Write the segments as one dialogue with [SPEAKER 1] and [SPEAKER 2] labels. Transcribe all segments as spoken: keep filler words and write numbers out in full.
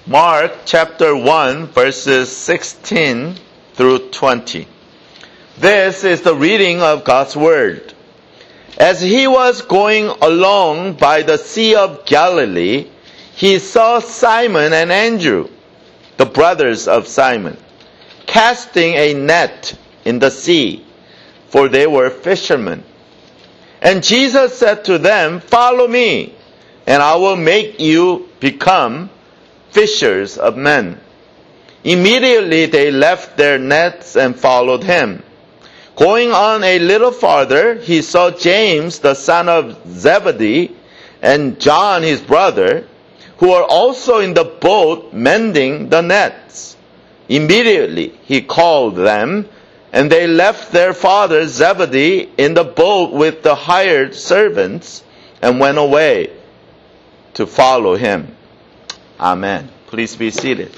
[SPEAKER 1] Mark chapter one, verses sixteen through twenty. This is the reading of God's Word. As he was going along by the Sea of Galilee, he saw Simon and Andrew, the brothers of Simon, casting a net in the sea, for they were fishermen. And Jesus said to them, "Follow me, and I will make you become fishers of men." Immediately they left their nets and followed him. Going on a little farther, he saw James, the son of Zebedee, and John, his brother, who were also in the boat mending the nets. Immediately he called them, and they left their father Zebedee in the boat with the hired servants and went away to follow him. Amen. Please be seated.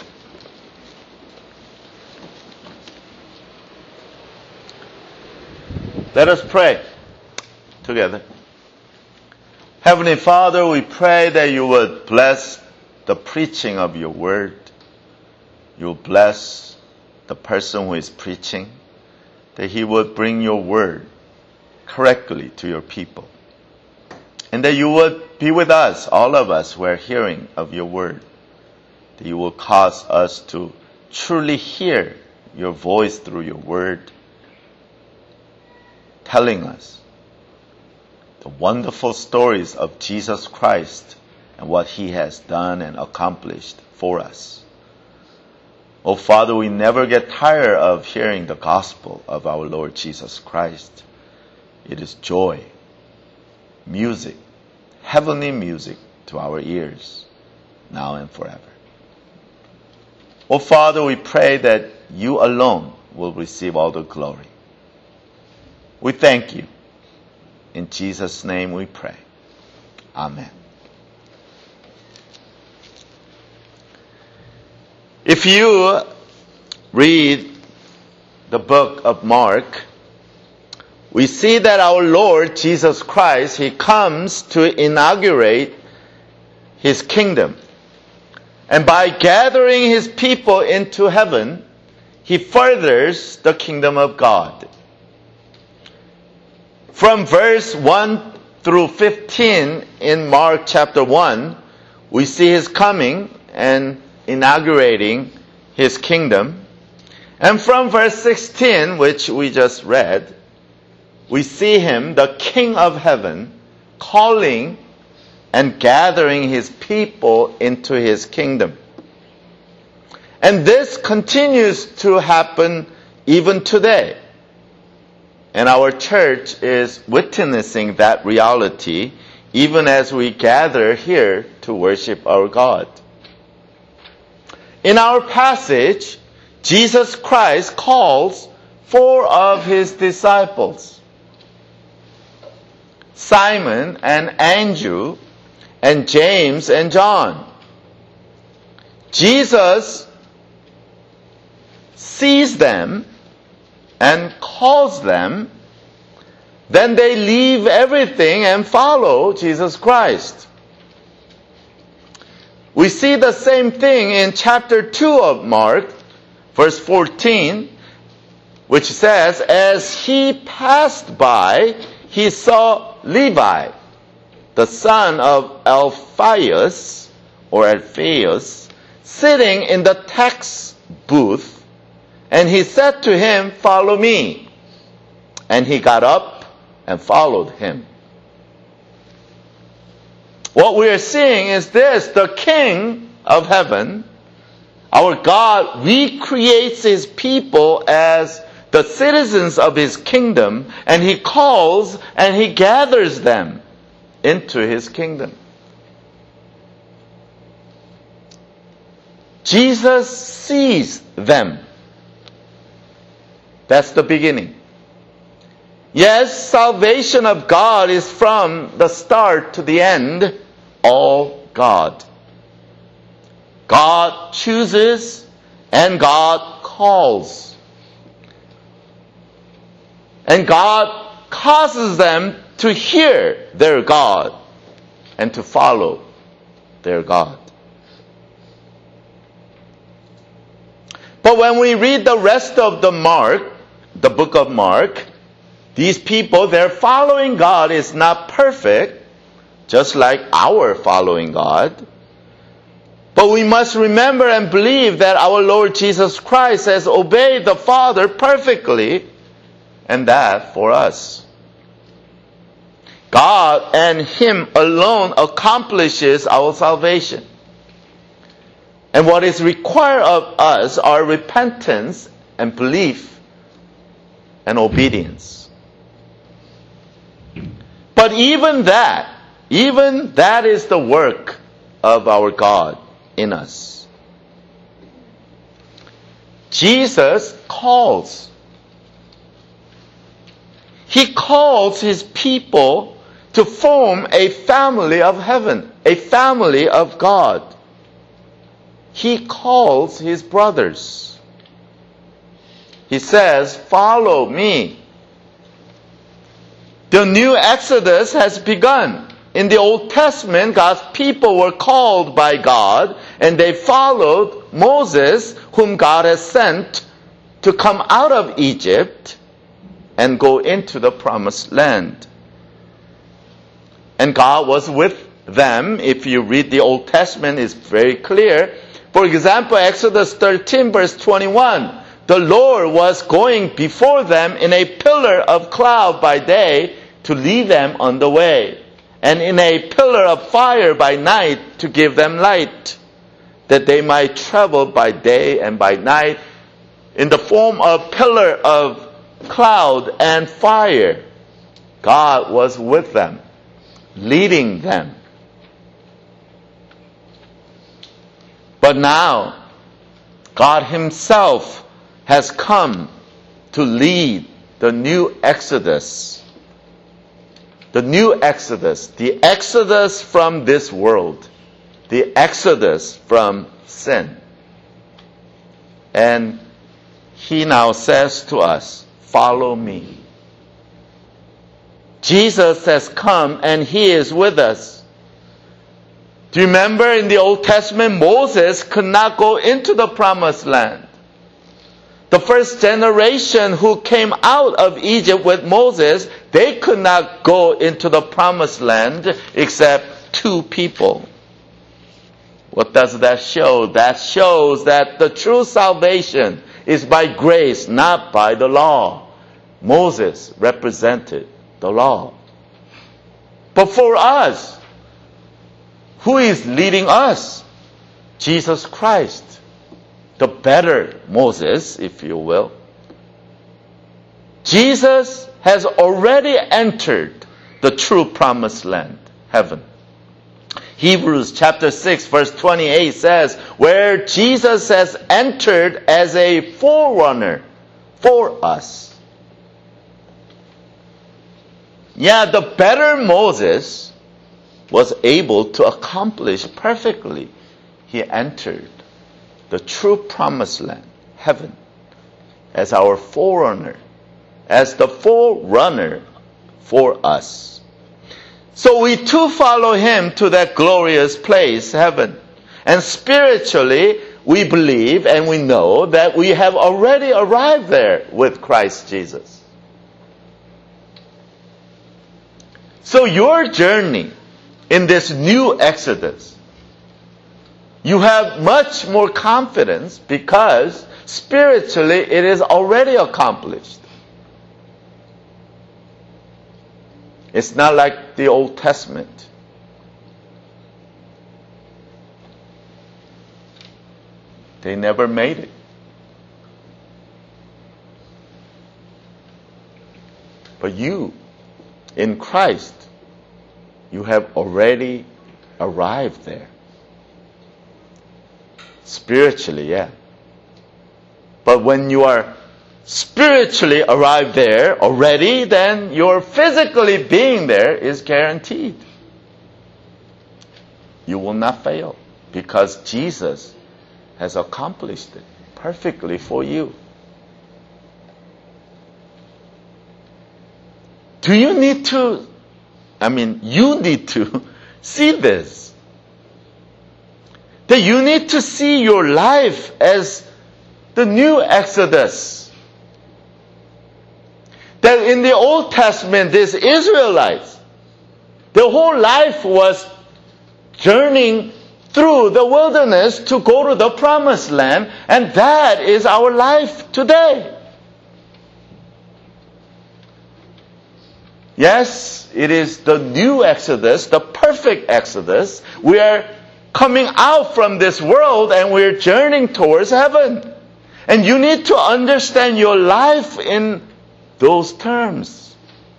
[SPEAKER 1] Let us pray together. Heavenly Father, we pray that you would bless the preaching of your word. You will bless the person who is preaching, that he would bring your word correctly to your people. And that you would be with us, all of us who are hearing of your word. That you will cause us to truly hear your voice through your word, telling us the wonderful stories of Jesus Christ and what he has done and accomplished for us. Oh Father, we never get tired of hearing the gospel of our Lord Jesus Christ. It is joy, music, heavenly music to our ears, now and forever. Oh Father, we pray that you alone will receive all the glory. We thank you. In Jesus' name we pray. Amen. If you read the book of Mark, we see that our Lord Jesus Christ, he comes to inaugurate his kingdom. And by gathering his people into heaven, he furthers the kingdom of God. From verse one through fifteen in Mark chapter one, we see his coming and inaugurating his kingdom. And from verse sixteen, which we just read, we see him, the King of heaven, calling and gathering his people into his kingdom. And this continues to happen even today. And our church is witnessing that reality even as we gather here to worship our God. In our passage, Jesus Christ calls four of his disciples, Simon and Andrew and James and John. Jesus sees them and calls them. Then they leave everything and follow Jesus Christ. We see the same thing in chapter two of Mark, verse fourteen, which says, "As he passed by, he saw Levi, the son of Alphaeus, or Alphaeus, sitting in the tax booth, and he said to him, 'Follow me.' And he got up and followed him." What we are seeing is this: the King of heaven, our God, recreates his people as the citizens of his kingdom, and he calls and he gathers them into his kingdom. Jesus sees them. That's the beginning. Yes, salvation of God is from the start to the end, all God. God chooses and God calls. And God causes them to hear their God and to follow their God. But when we read the rest of the Mark, the book of Mark, these people, their following God is not perfect, just like our following God. But we must remember and believe that our Lord Jesus Christ has obeyed the Father perfectly, and that for us. God and Him alone accomplishes our salvation. And what is required of us are repentance and belief and obedience. But even that, even that is the work of our God in us. Jesus calls. He calls His people to form a family of heaven, a family of God. He calls His brothers. He says, "Follow me." The new Exodus has begun. In the Old Testament, God's people were called by God, and they followed Moses, whom God has sent to come out of Egypt and go into the promised land. And God was with them. If you read the Old Testament, it's very clear. For example, Exodus thirteen verse twenty-one, the Lord was going before them in a pillar of cloud by day to lead them on the way, and in a pillar of fire by night to give them light, that they might travel by day and by night in the form of pillar of cloud and fire. God was with them, leading them. But now, God Himself has come to lead the new Exodus. The new Exodus, the Exodus from this world, the Exodus from sin. And He now says to us, "Follow me." Jesus has come and He is with us. Do you remember in the Old Testament, Moses could not go into the promised land. The first generation who came out of Egypt with Moses, they could not go into the promised land except two people. What does that show? That shows that the true salvation is by grace, not by the law. Moses represented the law. But for us, who is leading us? Jesus Christ, the better Moses, if you will. Jesus has already entered the true promised land, heaven. Hebrews chapter six verse twenty-eight says, where Jesus has entered as a forerunner for us. Yeah, the better Moses was able to accomplish perfectly. He entered the true promised land, heaven, as our forerunner, as the forerunner for us. So we too follow Him to that glorious place, heaven. And spiritually, we believe and we know that we have already arrived there with Christ Jesus. So your journey in this new Exodus, you have much more confidence because spiritually it is already accomplished. It's not like the Old Testament. They never made it. But you, in Christ, you have already arrived there. Spiritually, yeah. But when you are spiritually arrived there already, then your physically being there is guaranteed. You will not fail because Jesus has accomplished it perfectly for you. Do you need to, I mean, you need to see this. That you need to see your life as the new Exodus. That in the Old Testament, these Israelites, their whole life was journeying through the wilderness to go to the promised land, and that is our life today. Yes, it is the new Exodus, the perfect Exodus. We are coming out from this world and we're journeying towards heaven. And you need to understand your life in those terms.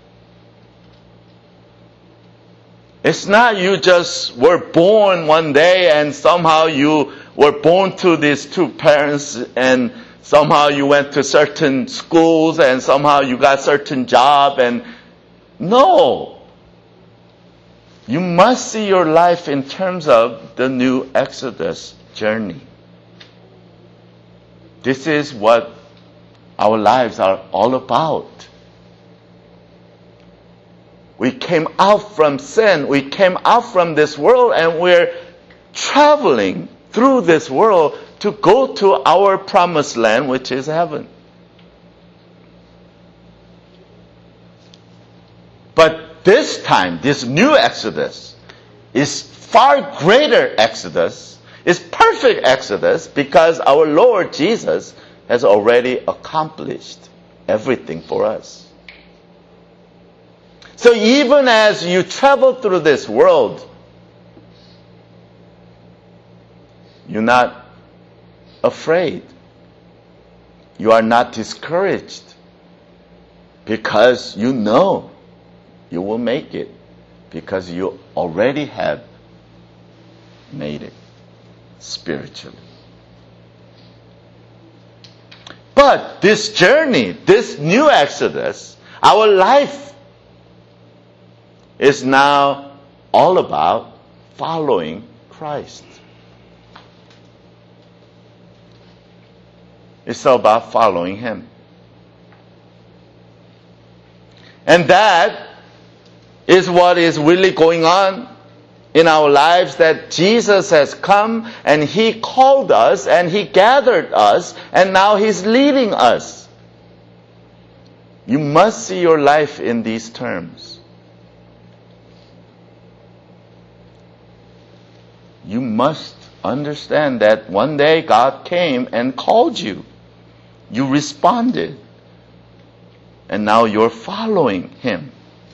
[SPEAKER 1] It's not you just were born one day and somehow you were born to these two parents and somehow you went to certain schools and somehow you got certain job and no. You must see your life in terms of the new Exodus journey. This is what our lives are all about. We came out from sin. We came out from this world and we're traveling through this world to go to our promised land, which is heaven. But this time, this new Exodus is far greater Exodus, is perfect Exodus because our Lord Jesus has already accomplished everything for us. So even as you travel through this world, you're not afraid. You are not discouraged because you know you will make it because you already have made it spiritually. But this journey, this new Exodus, our life is now all about following Christ. It's all about following Him. And that is what is really going on in our lives, that Jesus has come and He called us and He gathered us and now He's leading us. You must see your life in these terms. You must understand that one day God came and called you. You responded. And now you're following Him.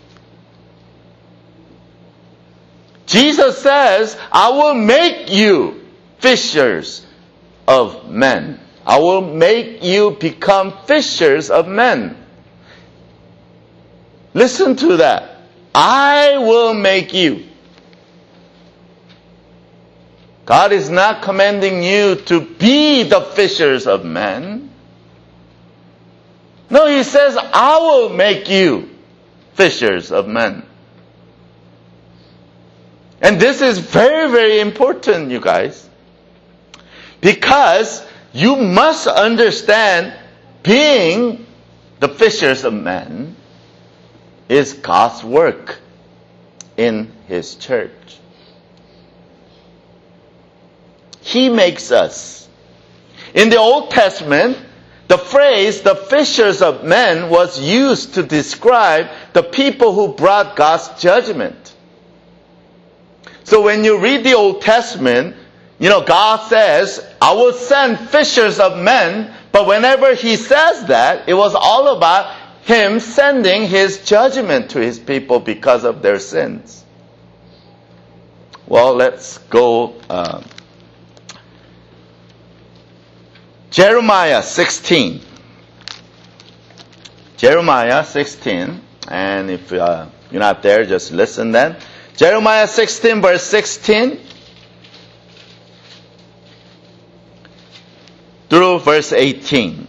[SPEAKER 1] Jesus says, I will make you fishers of men. I will make you become fishers of men. Listen to that. I will make you. God is not commanding you to be the fishers of men. No, He says, I will make you fishers of men. And this is very, very important, you guys. Because you must understand being the fishers of men is God's work in His church. He makes us. In the Old Testament, the phrase, the fishers of men, was used to describe the people who brought God's judgment. So when you read the Old Testament, you know, God says, I will send fishers of men, but whenever He says that, it was all about Him sending His judgment to His people because of their sins. Well, let's go... Uh, Jeremiah sixteen. Jeremiah sixteen. And if uh, you're not there, just listen then. Jeremiah sixteen, verse sixteen. Through verse eighteen.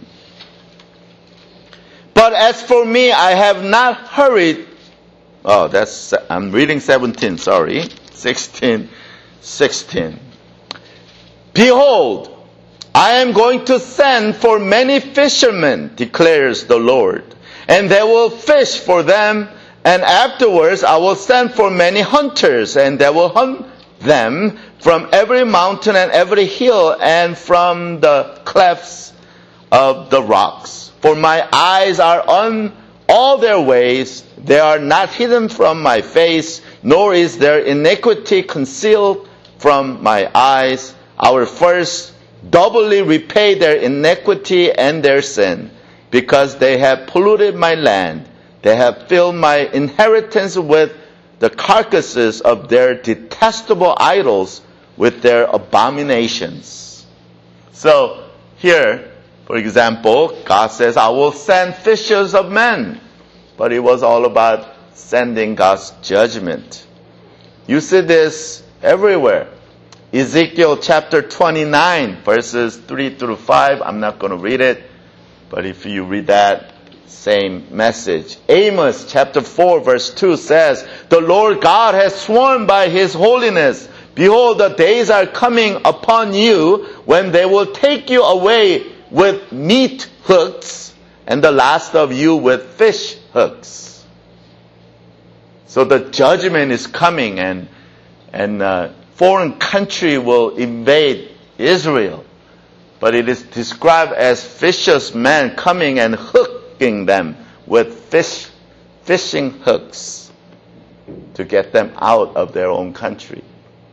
[SPEAKER 1] But as for me, I have not hurried. Oh, that's, I'm reading seventeen, sorry. sixteen, sixteen. Behold, I am going to send for many fishermen, declares the Lord, and they will fish for them, and afterwards I will send for many hunters, and they will hunt them from every mountain and every hill, and from the clefts of the rocks. For my eyes are on all their ways. They are not hidden from my face, nor is their iniquity concealed from my eyes. I will first doubly repay their iniquity and their sin, because they have polluted my land. They have filled my inheritance with the carcasses of their detestable idols, with their abominations. So here, for example, God says, I will send fishers of men. But it was all about sending God's judgment. You see this everywhere. Ezekiel chapter twenty-nine, verses three through five. I'm not going to read it, but if you read that, same message. Amos chapter four, verse two says, the Lord God has sworn by His holiness, behold, the days are coming upon you when they will take you away with meat hooks, and the last of you with fish hooks. So the judgment is coming, and and uh, foreign country will invade Israel. But it is described as fishers men coming and hooking them with fish fishing hooks to get them out of their own country.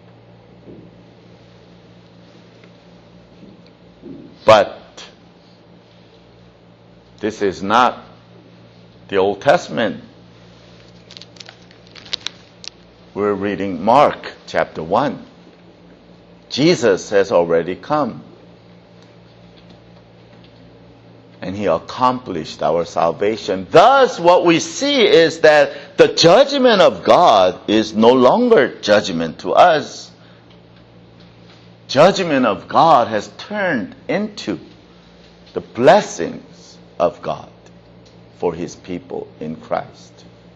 [SPEAKER 1] But this is not the Old Testament. We're reading Mark chapter one. Jesus has already come. And He accomplished our salvation. Thus, what we see is that the judgment of God is no longer judgment to us. Judgment of God has turned into the blessings of God for His people in Christ.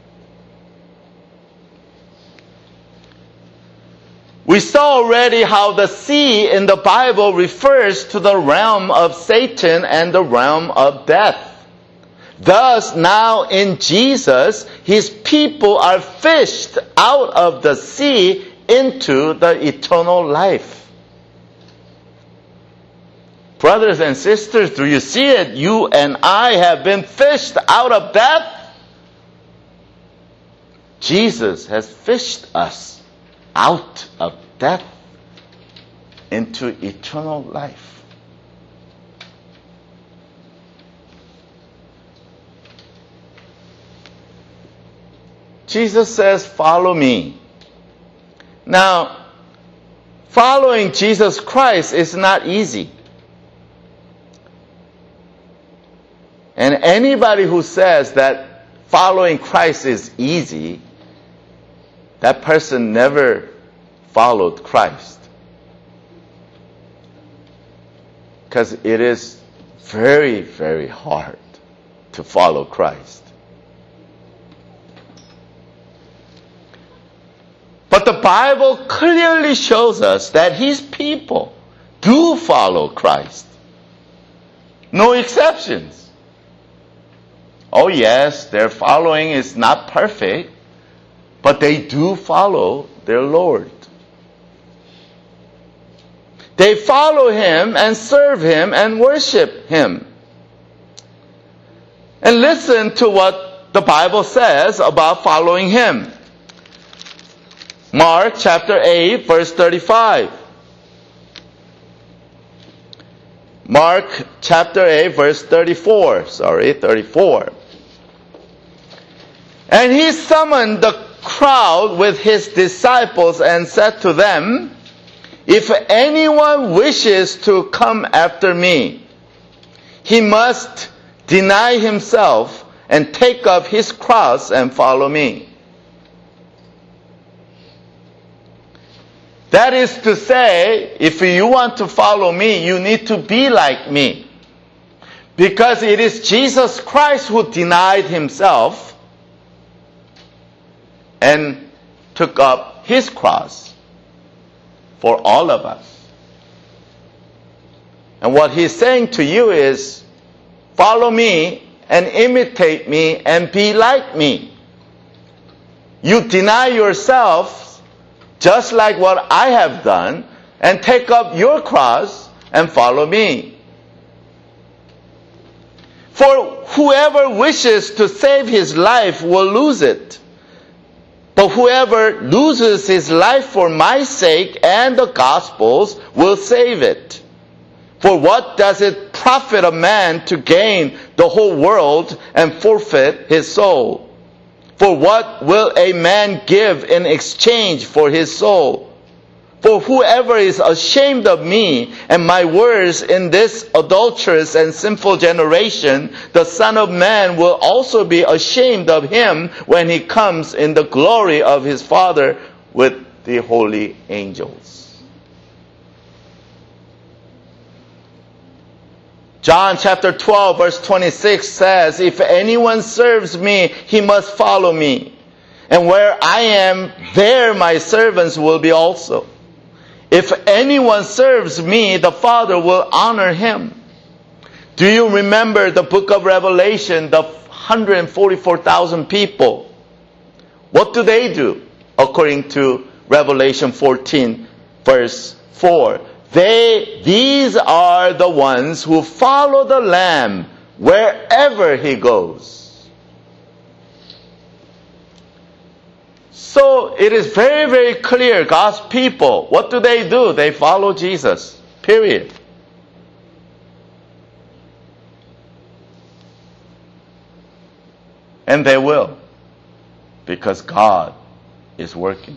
[SPEAKER 1] We saw already how the sea in the Bible refers to the realm of Satan and the realm of death. Thus, now in Jesus, His people are fished out of the sea into the eternal life. Brothers and sisters, do you see it? You and I have been fished out of death. Jesus has fished us out of death into eternal life. Jesus says, follow me. Now, following Jesus Christ is not easy. And anybody who says that following Christ is easy, that person never followed Christ. Because it is very, very hard to follow Christ. But the Bible clearly shows us that His people do follow Christ. No exceptions. Oh yes, their following is not perfect, but they do follow their Lord. They follow Him and serve Him and worship Him. And listen to what the Bible says about following Him. Mark chapter eight, verse thirty-five. Mark chapter eight, verse thirty-four. Sorry, thirty-four. And He summoned the crowd with His disciples and said to them, if anyone wishes to come after me, he must deny himself and take up his cross and follow me. That is to say, if you want to follow me, you need to be like me. Because it is Jesus Christ who denied Himself and took up His cross for all of us. And what He's saying to you is, follow me and imitate me and be like me. You deny yourself just like what I have done and take up your cross and follow me. For whoever wishes to save his life will lose it. But whoever loses his life for my sake and the gospel's will save it. For what does it profit a man to gain the whole world and forfeit his soul? For what will a man give in exchange for his soul? For whoever is ashamed of me and my words in this adulterous and sinful generation, the Son of Man will also be ashamed of him when he comes in the glory of his Father with the holy angels. John chapter twelve verse twenty-six says, if anyone serves me, he must follow me. And where I am, there my servants will be also. If anyone serves me, the Father will honor him. Do you remember the book of Revelation, the one hundred forty-four thousand people? What do they do? According to Revelation fourteen, verse four. They, these are the ones who follow the Lamb wherever he goes. So it is very, very clear, God's people, what do they do? They follow Jesus. Period. And they will. Because God is working.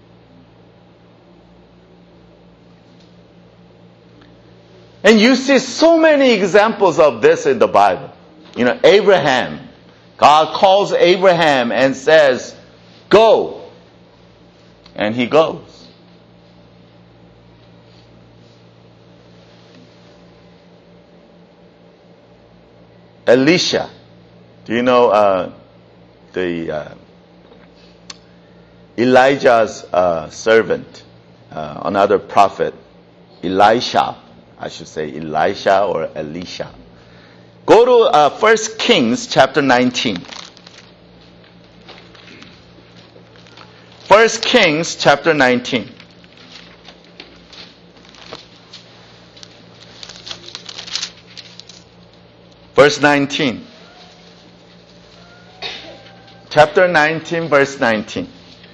[SPEAKER 1] And you see so many examples of this in the Bible. You know, Abraham. God calls Abraham and says, go. And he goes. Elisha. Do you know uh, the uh, Elijah's uh, servant, uh, another prophet, Elisha, I should say Elisha or Elisha. Go to uh, First Kings chapter nineteen. First Kings chapter nineteen. Verse nineteen. Chapter nineteen, verse nineteen.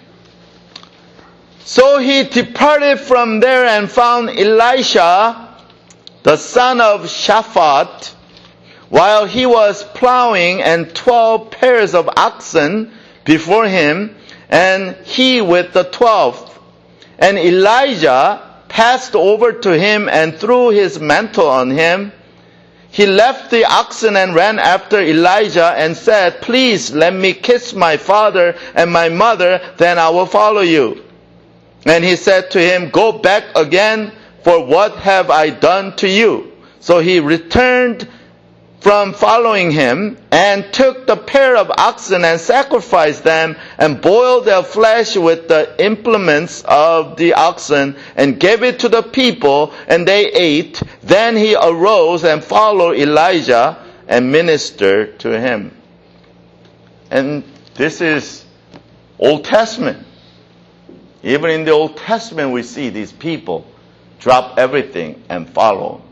[SPEAKER 1] So he departed from there and found Elisha, the son of Shaphat, while he was plowing, and twelve pairs of oxen before him, and he with the twelfth. And Elijah passed over to him and threw his mantle on him. He left the oxen and ran after Elijah and said, please let me kiss my father and my mother, then I will follow you. And he said to him, go back again, for what have I done to you? So he returned from following him, and took the pair of oxen and sacrificed them, and boiled their flesh with the implements of the oxen, and gave it to the people, and they ate. Then he arose and followed Elijah, and ministered to him. And this is Old Testament. Even in the Old Testament we see these people drop everything and follow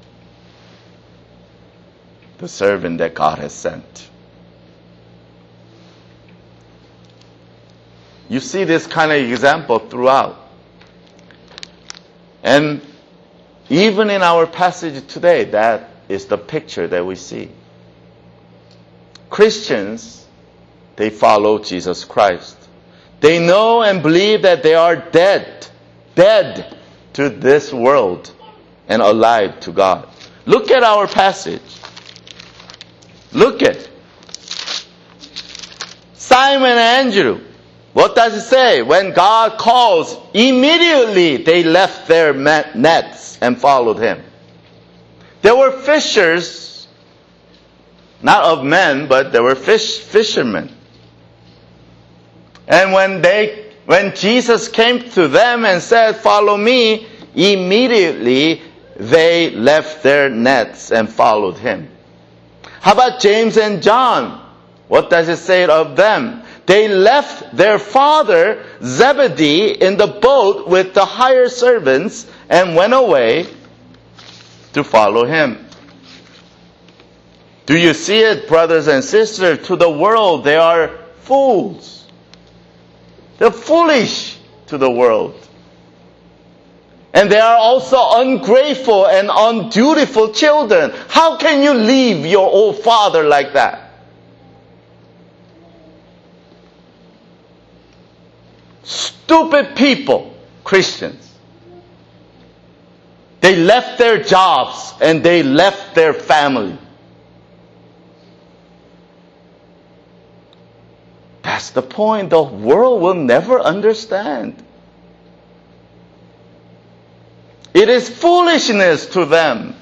[SPEAKER 1] the servant that God has sent. You see this kind of example throughout. And even in our passage today, that is the picture that we see. Christians, they follow Jesus Christ. They know and believe that they are dead, dead to this world and alive to God. Look at our passage. Look at Simon and Andrew. What does it say? When God calls, immediately they left their nets and followed him. They were fishers, not of men, but they were fish fishermen. And when they, when Jesus came to them and said, follow me, immediately they left their nets and followed him. How about James and John? What does it say of them? They left their father Zebedee in the boat with the hired servants and went away to follow him. Do you see it, brothers and sisters? To the world, they are fools. They're foolish to the world. And they are also ungrateful and undutiful children. How can you leave your old father like that? Stupid people, Christians. They left their jobs and they left their family. That's the point. The world will never understand. It is foolishness to them.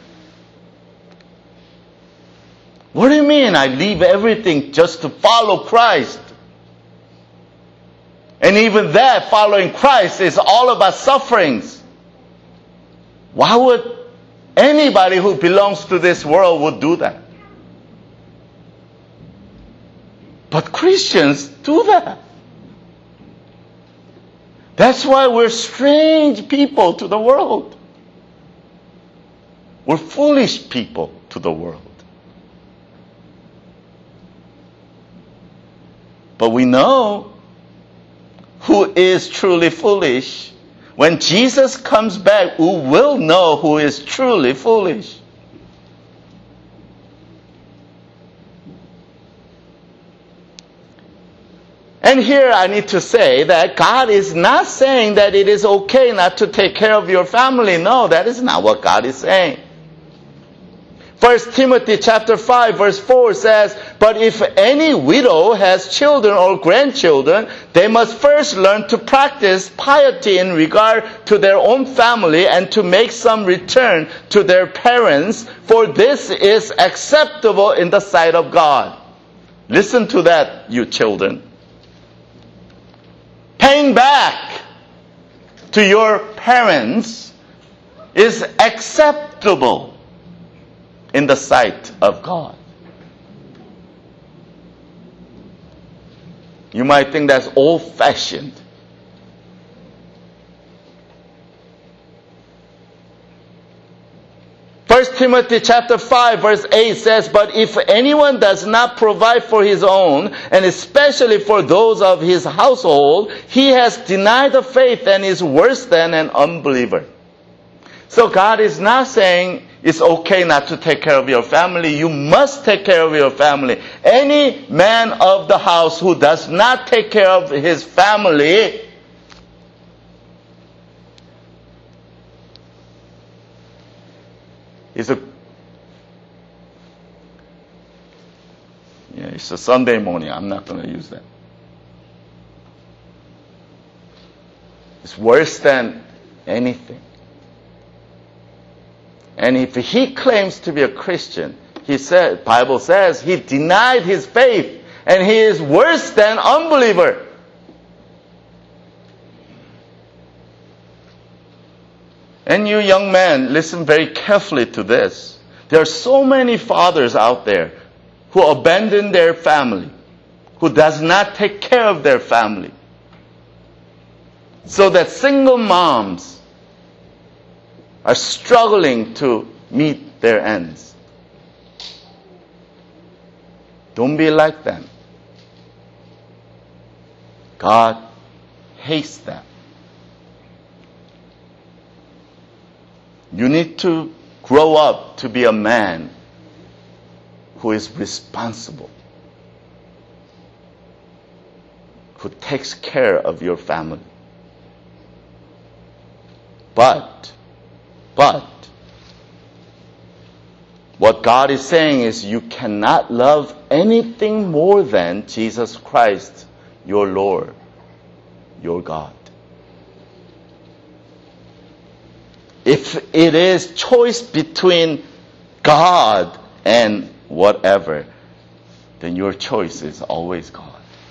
[SPEAKER 1] What do you mean I leave everything just to follow Christ? And even that, following Christ, is all about sufferings. Why would anybody who belongs to this world would do that? But Christians do that. That's why we're strange people to the world. We're foolish people to the world. But we know who is truly foolish. When Jesus comes back, we will know who is truly foolish. And here I need to say that God is not saying that it is okay not to take care of your family. No, that is not what God is saying. First Timothy chapter five verse four says, "But if any widow has children or grandchildren, they must first learn to practice piety in regard to their own family and to make some return to their parents, for this is acceptable in the sight of God." Listen to that, you children. Paying back to your parents is acceptable in the sight of God. You might think that's old-fashioned. First Timothy chapter five verse eight says, "But if anyone does not provide for his own, and especially for those of his household, he has denied the faith and is worse than an unbeliever." So God is not saying it's okay not to take care of your family. You must take care of your family. Any man of the house who does not take care of his family is a yeah, it's a Sunday morning. I'm not going to use that. It's worse than anything. And if he claims to be a Christian, he said, Bible says he denied his faith and he is worse than unbeliever. And you young men, listen very carefully to this. There are so many fathers out there who abandon their family, who does not take care of their family. So that single moms are struggling to meet their ends. Don't be like them. God hates them. You need to grow up to be a man who is responsible, who takes care of your family. But, but, what God is saying is you cannot love anything more than Jesus Christ, your Lord, your God. If it is choice between God and whatever, then your choice is always God.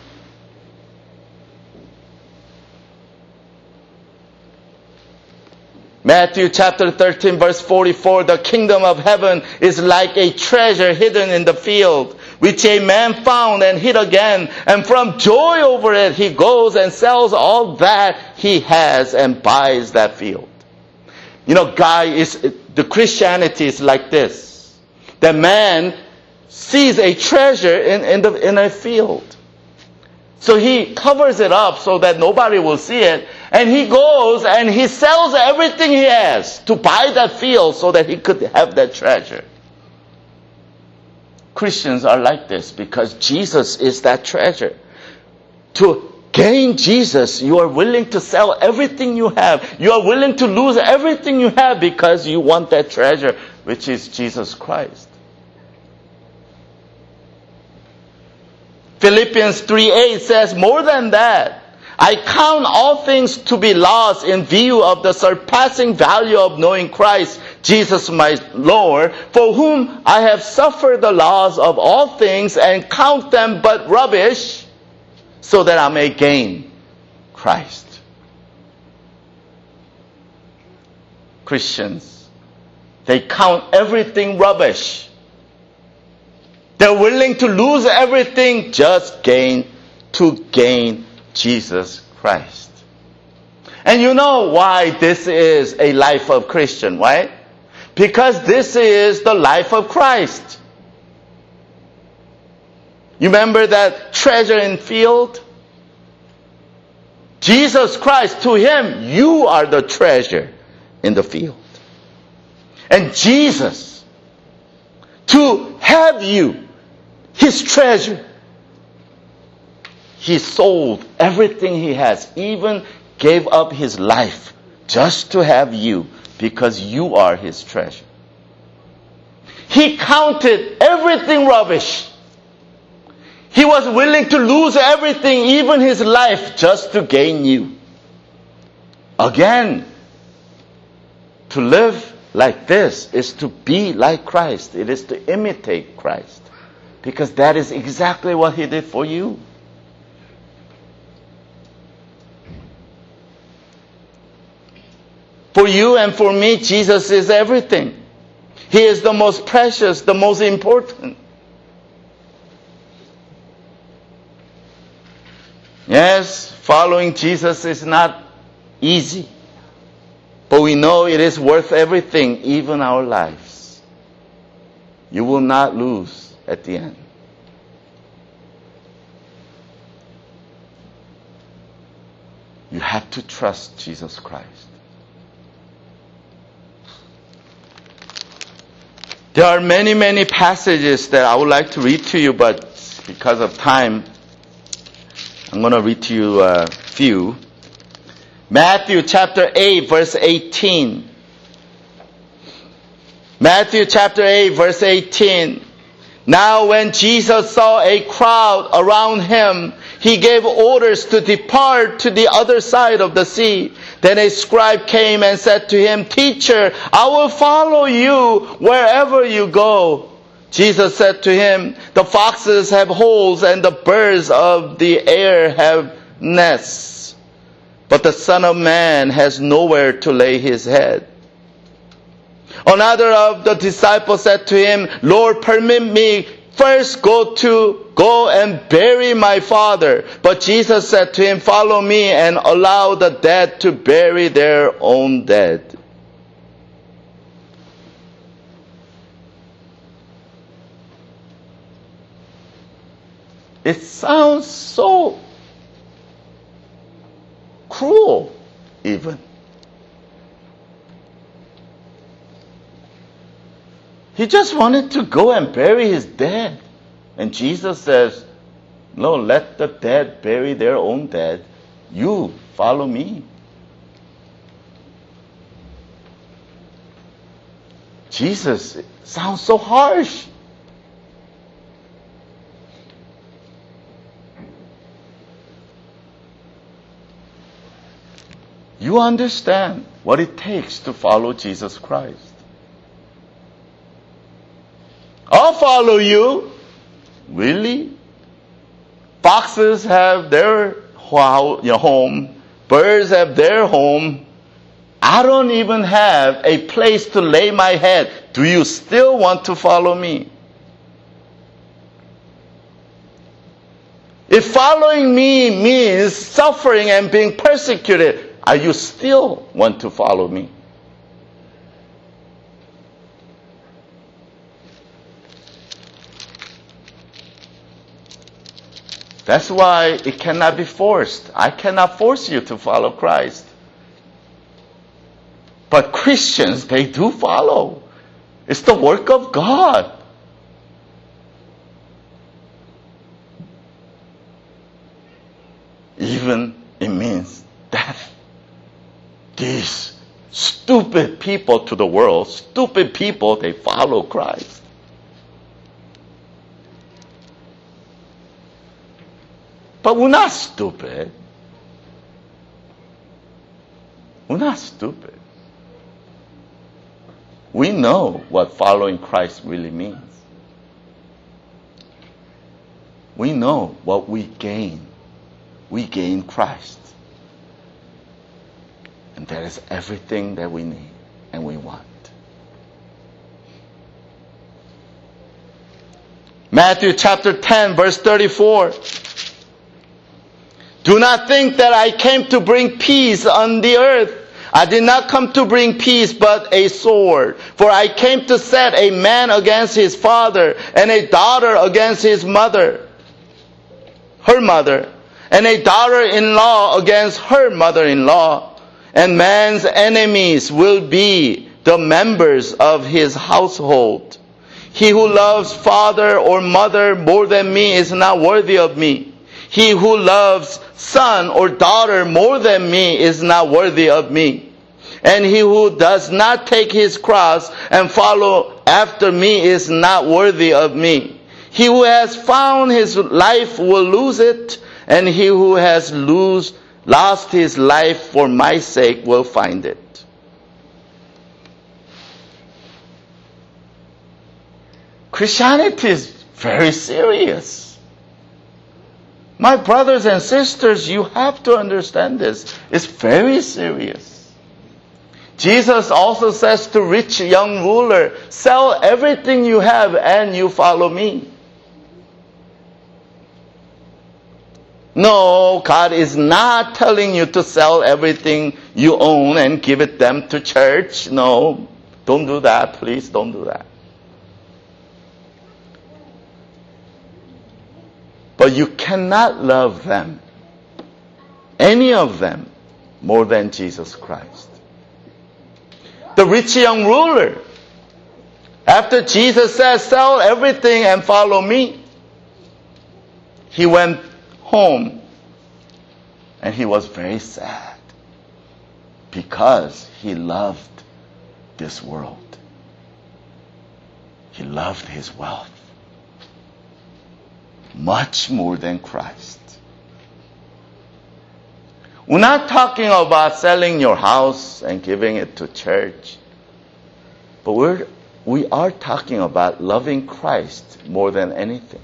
[SPEAKER 1] Matthew chapter thirteen verse forty-four, "The kingdom of heaven is like a treasure hidden in the field, which a man found and hid again, and from joy over it he goes and sells all that he has and buys that field." You know, God is, the Christianity is like this. The man sees a treasure in, in, the, in a field. So he covers it up so that nobody will see it. And he goes and he sells everything he has to buy that field so that he could have that treasure. Christians are like this because Jesus is that treasure. To gain Jesus, you are willing to sell everything you have. You are willing to lose everything you have because you want that treasure, which is Jesus Christ. Philippians three eight says, more than that, I count all things to be lost in view of the surpassing value of knowing Christ, Jesus my Lord, for whom I have suffered the loss of all things and count them but rubbish, so that I may gain Christ. Christians, they count everything rubbish. They're willing to lose everything just gain to gain Jesus Christ. And you know why this is a life of Christian, right? Because this is the life of Christ. You remember that treasure in field? Jesus Christ, to him, you are the treasure in the field. And Jesus, to have you, his treasure, he sold everything he has, even gave up his life just to have you, because you are his treasure. He counted everything rubbish. He was willing to lose everything, even his life, just to gain you. Again, to live like this is to be like Christ. It is to imitate Christ. Because that is exactly what he did for you. For you and for me, Jesus is everything. He is the most precious, the most important. Yes, following Jesus is not easy. But we know it is worth everything, even our lives. You will not lose at the end. You have to trust Jesus Christ. There are many, many passages that I would like to read to you, but because of time, I'm going to read to you a few. Matthew chapter eight, verse eighteen. Matthew chapter eight, verse eighteen. Now when Jesus saw a crowd around him, he gave orders to depart to the other side of the sea. Then a scribe came and said to him, Teacher, I will follow you wherever you go. Jesus said to him, The foxes have holes and the birds of the air have nests, but the Son of Man has nowhere to lay his head. Another of the disciples said to him, Lord, permit me first go to go and bury my father. But Jesus said to him, Follow me and allow the dead to bury their own dead. It sounds so cruel, even. He just wanted to go and bury his dead. And Jesus says, no, let the dead bury their own dead. You follow me. Jesus sounds so harsh. You understand what it takes to follow Jesus Christ. I'll follow you. Really? Foxes have their home. Birds have their home. I don't even have a place to lay my head. Do you still want to follow me? If following me means suffering and being persecuted, are you still want to follow me? That's why it cannot be forced. I cannot force you to follow Christ. But Christians, they do follow. It's the work of God. Even it means death. These stupid people to the world, stupid people, they follow Christ. But we're not stupid. We're not stupid. We know what following Christ really means. We know what we gain. We gain Christ. And that is everything that we need and we want. Matthew chapter ten, verse thirty-four. Do not think that I came to bring peace on the earth. I did not come to bring peace, but a sword. For I came to set a man against his father, and a daughter against his mother, her mother, and a daughter-in-law against her mother-in-law. And man's enemies will be the members of his household. He who loves father or mother more than me is not worthy of me. He who loves son or daughter more than me is not worthy of me. And he who does not take his cross and follow after me is not worthy of me. He who has found his life will lose it, and he who has lose, lost his life for my sake will find it. Christianity is very serious. My brothers and sisters, you have to understand this. It's very serious. Jesus also says to rich young ruler, sell everything you have and you follow me. No, God is not telling you to sell everything you own and give it them to church. No, don't do that. Please don't do that. But you cannot love them, any of them, more than Jesus Christ. The rich young ruler, after Jesus says, sell everything and follow me, he went home and he was very sad because he loved this world. He loved his wealth much more than Christ. We're not talking about selling your house and giving it to church, but we're, we are talking about loving Christ more than anything.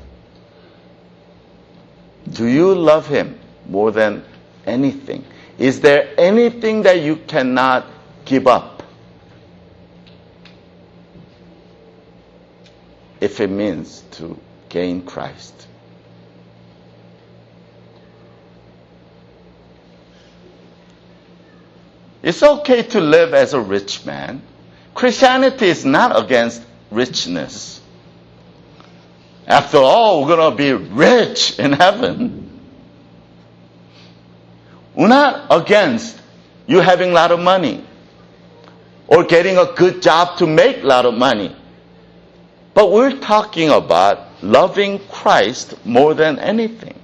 [SPEAKER 1] Do you love Him more than anything? Is there anything that you cannot give up if it means to gain Christ? It's okay to live as a rich man. Christianity is not against richness. After all, we're going to be rich in heaven. We're not against you having a lot of money or getting a good job to make a lot of money. But we're talking about loving Christ more than anything.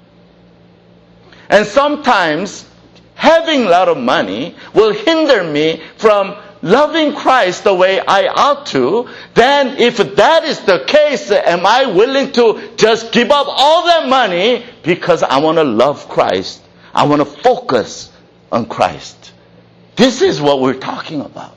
[SPEAKER 1] And sometimes having a lot of money will hinder me from loving Christ the way I ought to. Then if that is the case, am I willing to just give up all that money because I want to love Christ? I want to focus on Christ. This is what we're talking about.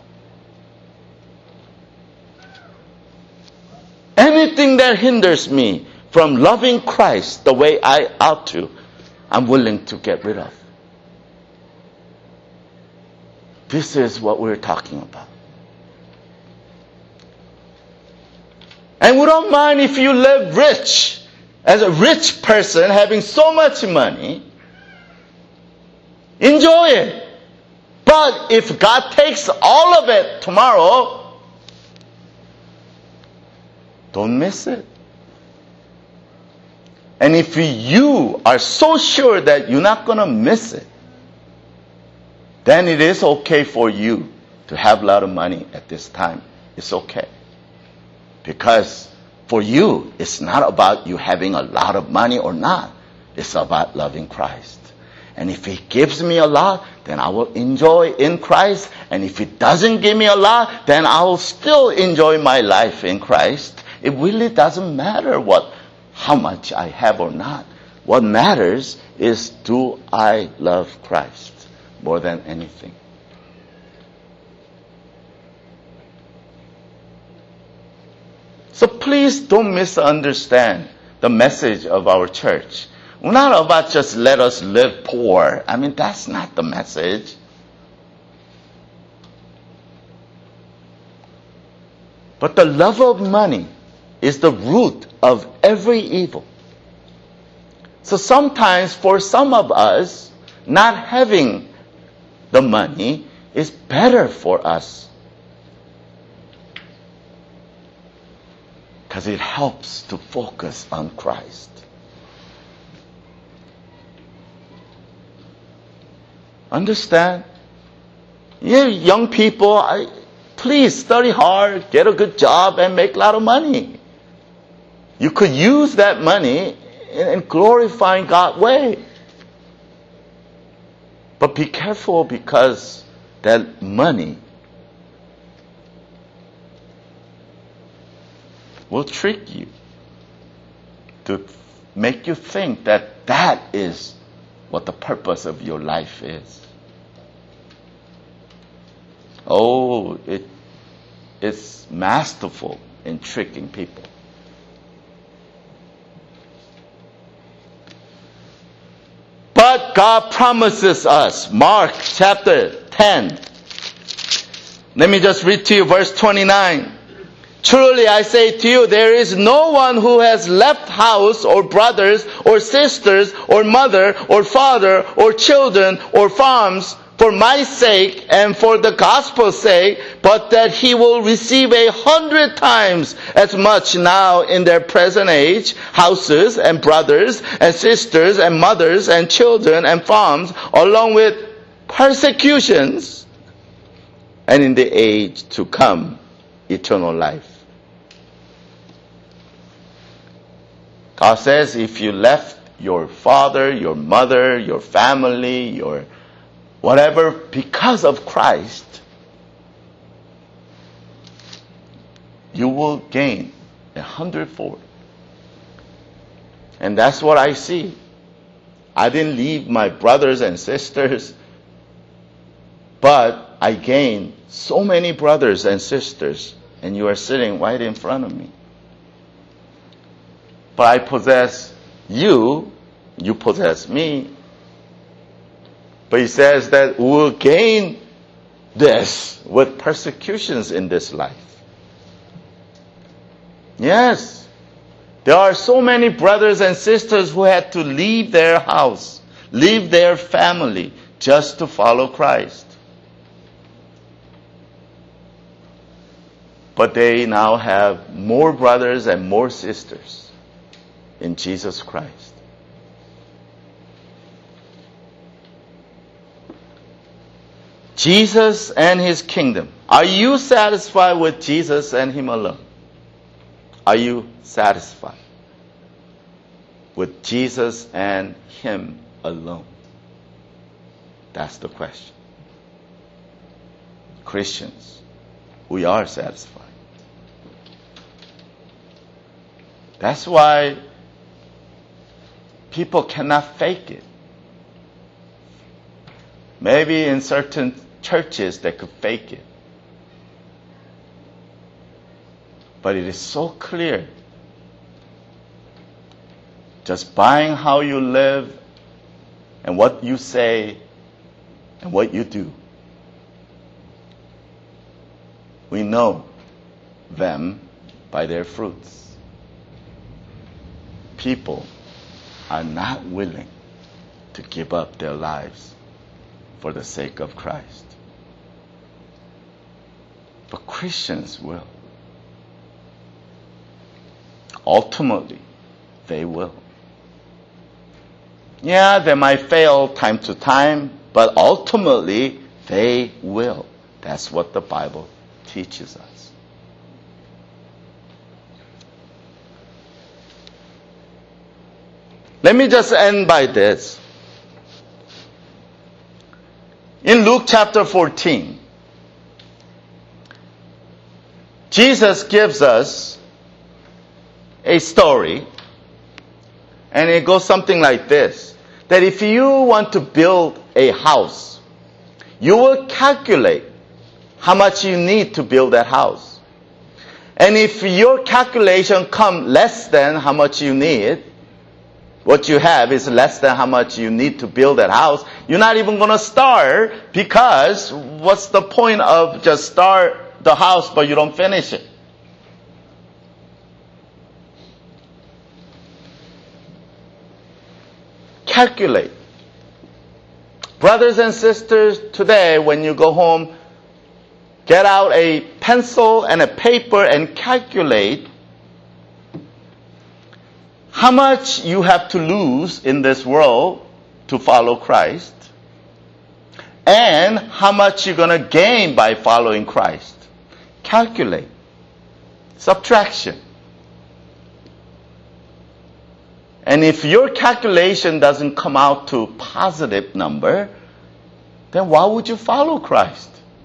[SPEAKER 1] Anything that hinders me from loving Christ the way I ought to, I'm willing to get rid of. This is what we're talking about. And we don't mind if you live rich, as a rich person having so much money. Enjoy it. But if God takes all of it tomorrow, don't miss it.
[SPEAKER 2] And if you are so sure that you're not going to miss it, then it is okay for you to have a lot of money at this time. It's okay. Because for you, it's not about you having a lot of money or not. It's about loving Christ. And if He gives me a lot, then I will enjoy in Christ. And if He doesn't give me a lot, then I will still enjoy my life in Christ. It really doesn't matter what, how much I have or not. What matters is, do I love Christ more than anything? So please don't misunderstand the message of our church. We're not about just let us live poor. I mean, that's not the message. But the love of money is the root of every evil. So sometimes for some of us, not having the money is better for us. Because it helps to focus on Christ. Understand? Yeah, young people, I, please study hard, get a good job, and make a lot of money. You could use that money in, in glorifying God's way. But be careful, because that money will trick you to make you think that that is what the purpose of your life is. Oh, it is masterful in tricking people. But God promises us, Mark chapter ten. Let me just read to you verse twenty-nine. Truly I say to you, there is no one who has left house or brothers or sisters or mother or father or children or farms for my sake and for the gospel's sake, but that he will receive a hundred times as much now in their present age, houses and brothers and sisters and mothers and children and farms, along with persecutions, and in the age to come, eternal life. God says, if you left your father, your mother, your family, your whatever, because of Christ, you will gain a hundredfold. And that's what I see. I didn't leave my brothers and sisters, but I gained so many brothers and sisters, and you are sitting right in front of me. But I possess you, you possess me. But He says that we will gain this with persecutions in this life. Yes, there are so many brothers and sisters who had to leave their house, leave their family, just to follow Christ. But they now have more brothers and more sisters in Jesus Christ. Jesus and His kingdom. Are you satisfied with Jesus and Him alone? Are you satisfied with Jesus and Him alone? That's the question. Christians, we are satisfied. That's why people cannot fake it. Maybe in certain churches they could fake it. But it is so clear. Just buying how you live and what you say and what you do. We know them by their fruits. People are not willing to give up their lives for the sake of Christ. But Christians will. Ultimately, they will. Yeah, they might fail time to time, but ultimately they will. That's what the Bible teaches us. Let me just end by this. In Luke chapter fourteen, Jesus gives us a story, and it goes something like this, that if you want to build a house, you will calculate how much you need to build that house. And if your calculation comes less than how much you need, what you have is less than how much you need to build that house, you're not even going to start, because what's the point of just start the house but you don't finish it? Calculate. Brothers and sisters, today when you go home, get out a pencil and a paper and calculate how much you have to lose in this world to follow Christ, and how much you're going to gain by following Christ. Calculate. Subtraction. And if your calculation doesn't come out to a positive number, then why would you follow Christ?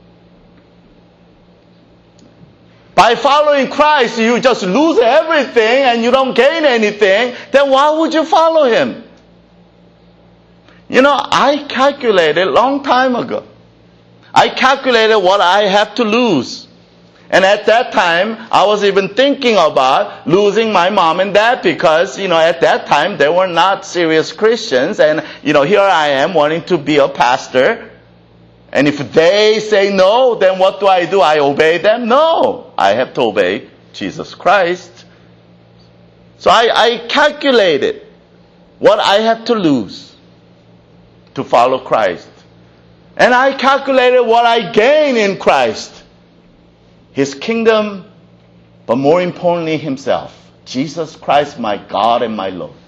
[SPEAKER 2] By following Christ, you just lose everything and you don't gain anything. Then why would you follow Him? You know, I calculated a long time ago. I calculated what I have to lose. And at that time, I was even thinking about losing my mom and dad, because, you know, at that time, they were not serious Christians. And, you know, here I am wanting to be a pastor. And if they say no, then what do I do? I obey them? No. I have to obey Jesus Christ. So I, I calculated what I have to lose to follow Christ. And I calculated what I gain in Christ. His kingdom, but more importantly, Himself. Jesus Christ, my God and my Lord.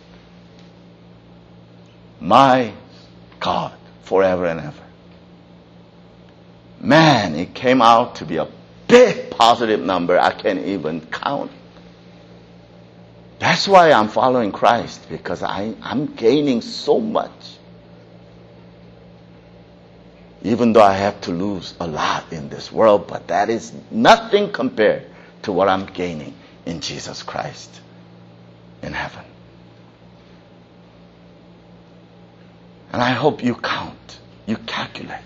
[SPEAKER 2] My God, forever and ever. Man, it came out to be a big positive number I can't even count. That's why I'm following Christ, because I, I'm gaining so much. Even though I have to lose a lot in this world, but that is nothing compared to what I'm gaining in Jesus Christ in heaven. And I hope you count, you calculate.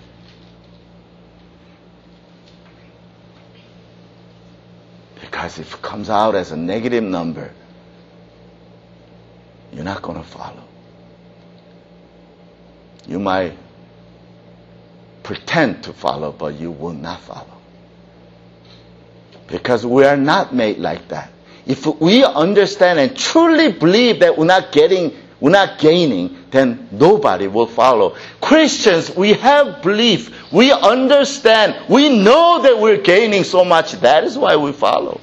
[SPEAKER 2] Because if it comes out as a negative number, you're not going to follow. You might pretend to follow, but you will not follow. Because we are not made like that. If we understand and truly believe that we're not getting, we're not gaining, then nobody will follow. Christians, we have belief. We understand. We know that we're gaining so much. That is why we follow.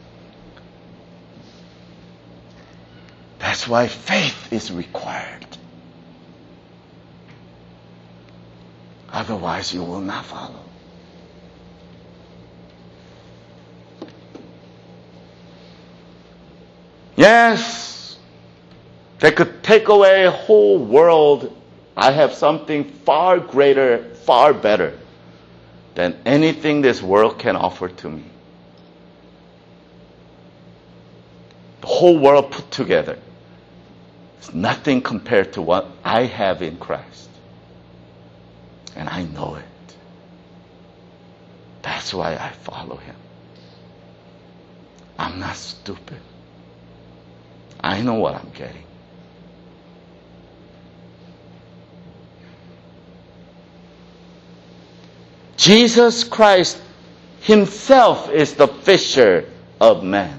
[SPEAKER 2] That's why faith is required. Otherwise, you will not follow. Yes, they could take away a whole world. I have something far greater, far better than anything this world can offer to me. The whole world put together is nothing compared to what I have in Christ. And I know it. That's why I follow Him. I'm not stupid. I know what I'm getting. Jesus Christ Himself is the fisher of men.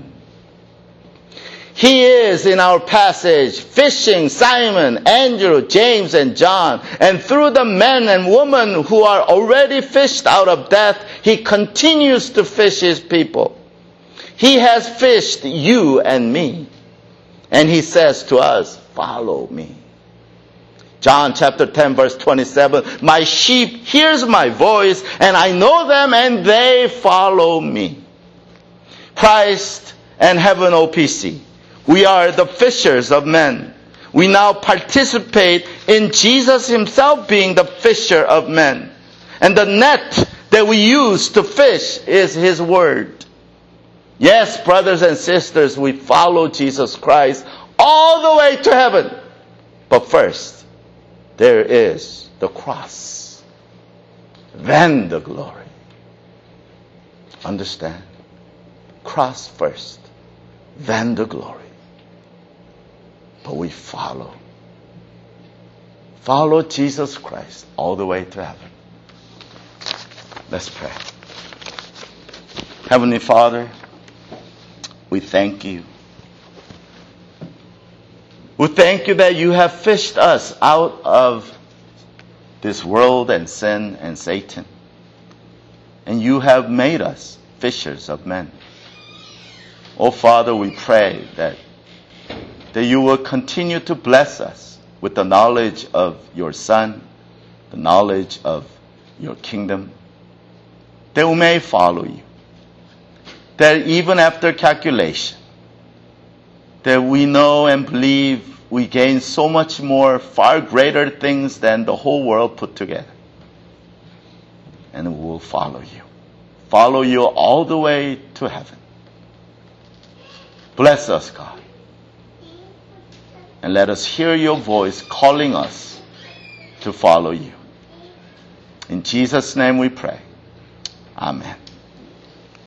[SPEAKER 2] He is, in our passage, fishing Simon, Andrew, James, and John. And through the men and women who are already fished out of death, He continues to fish His people. He has fished you and me. And He says to us, follow me. John chapter ten verse twenty-seven, my sheep hears my voice, and I know them, and they follow me. Christ and Heaven O P C, we are the fishers of men. We now participate in Jesus himself being the fisher of men. And the net that we use to fish is his word. Yes, brothers and sisters, we follow Jesus Christ all the way to heaven. But first, there is the cross. Then the glory. Understand? Cross first, then the glory. But we follow. Follow Jesus Christ all the way to heaven. Let's pray. Heavenly Father, we thank you. We thank you that you have fished us out of this world and sin and Satan. And you have made us fishers of men. Oh Father, we pray that, that you will continue to bless us with the knowledge of your Son, the knowledge of your kingdom, that we may follow you. That even after calculation, that we know and believe we gain so much more, far greater things than the whole world put together. And we will follow you. Follow you all the way to heaven. Bless us, God. And let us hear your voice calling us to follow you. In Jesus' name we pray. Amen.